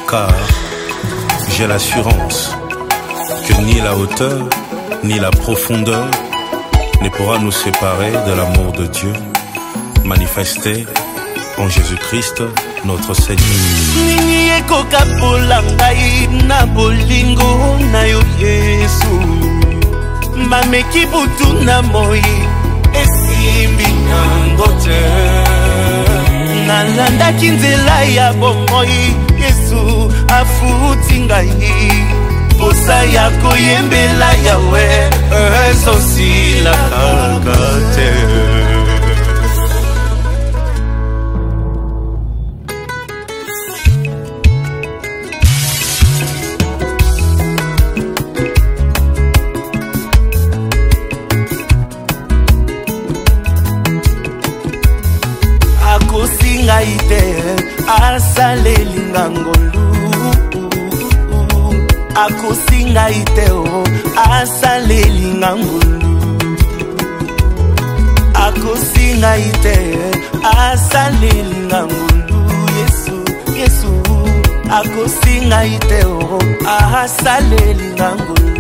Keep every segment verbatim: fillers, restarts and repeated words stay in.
car j'ai l'assurance que ni la hauteur ni la profondeur ne pourra nous séparer de l'amour de Dieu manifesté en Jésus-Christ notre Seigneur. Nini ekoka polangai na bolingo na yo Yesu, mameki butu na moi esimbi nango te, nalandaki nzela ya bomoi Yesu afuti ngai, posa ya koyembela yawe ezosila kaka te. Akosingaite asaleli ngangolu, akosingaite o asaleli ngangolu, akosingaite asaleli ngangolu Yesu Yesu, akosingaite o asaleli ngangolu.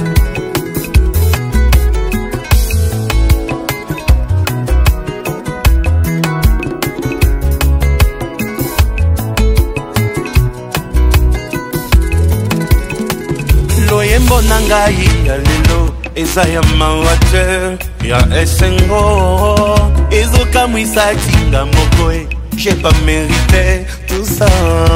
Loyembo nangai ya lelo eza ya mawate ya esengo, ezoka mwisa tinga mokoe, j'ai pas mérité tout ça.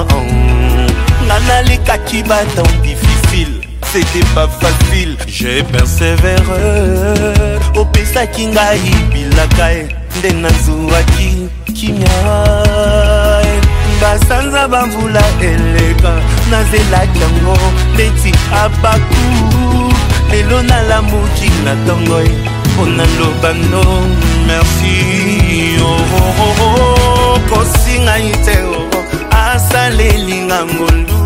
Nana leka ki baton difficile, c'était pas facile, j'ai persévéré. Opesa kingai bilakae nde nazuaki kimia, basanza bamvula eleka nazela kango neti abaku, lelo na lamuki na tongoy pona lobano merci. Oh oh oh oh, kosinga ite oh asaleli ngangolu,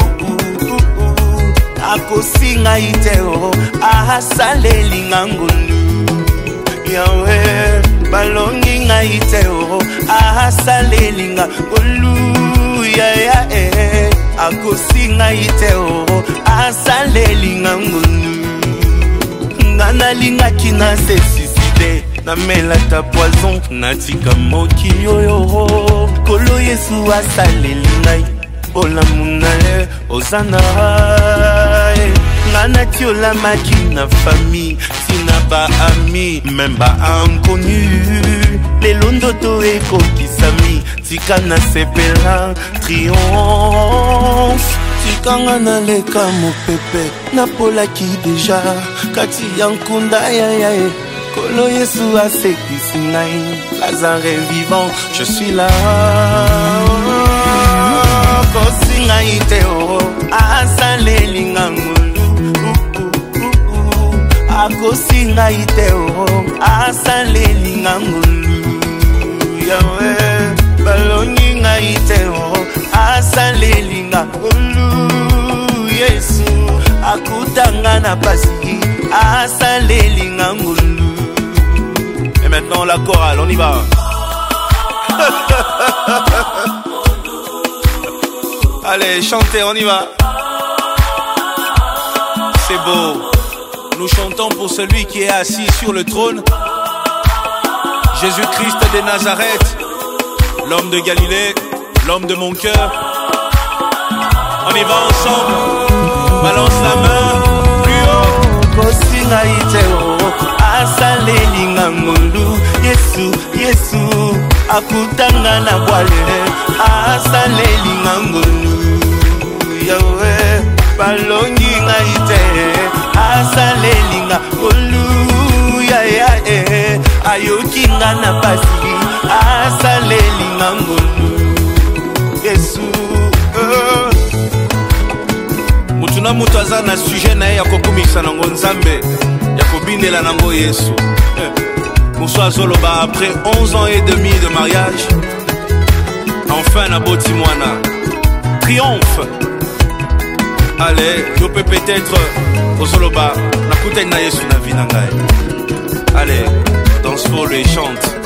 akosinga ite oh asaleli ngangolu, yawe balongi ngaite oh asaleli ngangolu, ya ya eh akosinga ite oh asaleli ngangolu. Ngana linga kina se suicide na mela ta poison natika moki yoyo, kolo Yesu asaleli ngai ola munae ozana. Ngana tiola makina famille tina ba ami même ba inconnu, lelo ndoto ekokisami tika na sepela triomphe, tikanga na leka mopepe napolaki deja kati ya nkunda yayae, kolo Yesu asekisi ngai Lazare vivant, je suis là. Kosinga ite o asaleli ngangulu, akosinga ite o asaleli ngangulu, yawe balongi ngaite o asaleli ngangulu Yesu, akutanga na pasi asaleli ngangulu. Et maintenant la chorale, on y va. Allez, chantez, on y va. C'est beau. Nous chantons pour celui qui est assis sur le trône, Jésus-Christ de Nazareth, l'homme de Galilée, l'homme de mon cœur. On y va ensemble. Balance la main plus haut. Kosinga iteo asaleli ngangulu, Yesu Yesu akutanga na bwale asaleli ngangulu, yawe balongi ngaite asaleli ngangulu, ya ya eh ayoki ngana pasi asaleli ngangulu Yesu. uh. Mutuna mutu aza na sujet na ye ya kokumisa nango Nzambe, ya kobindela nango Yesu. Moussoua Zoloba, après onze ans et demi de mariage, enfin na botimwana triomphe. Allez, je peux peut-être au Zoloba na kutena Yesu na vinangai. Allez, danse pour lui, chante.